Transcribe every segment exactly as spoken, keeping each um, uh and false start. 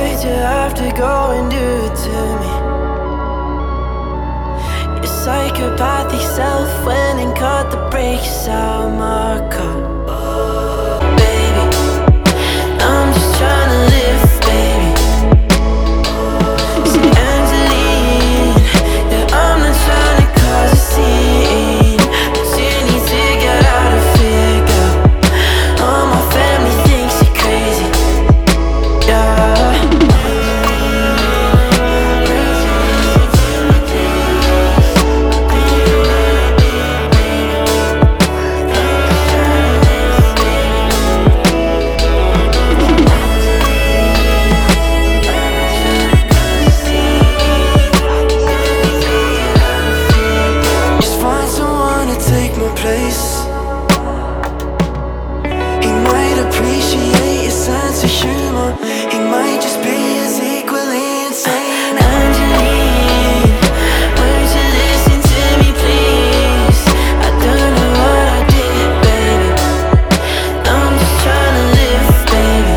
Why'd you have to go and do it to me? Your psychopathic self went and cut the brakes out my car. Baby, I'm just trying to live, baby. See, Angeline, yeah, I'm not trying to cause a scene, but you need to get out of here, girl. All my family thinks you're crazy, yeah. Place. He might appreciate your sense of humor. He might just be as equally insane. Angeline, won't you listen to me, please? I don't know what I did, baby. I'm just trying to live, baby.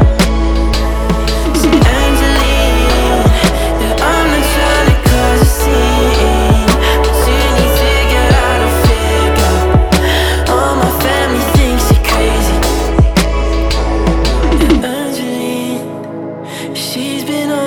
See, Angeline, yeah, I'm not trying to cause a scene, but you need to get out of here, girl. All my family thinks you're crazy. And Angeline, she's been on